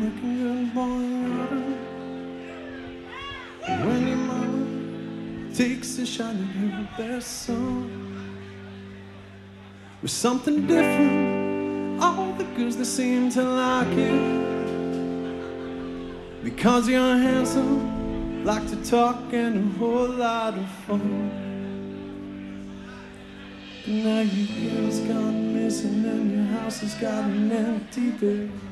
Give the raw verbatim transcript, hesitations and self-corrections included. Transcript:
looking good, boy. When your mama takes a shot at your best son, with something different, all the girls they seem to like it. Because you're handsome, like to talk, and a whole lot of fun. But now your girl's gone missing and your house has got an empty bed.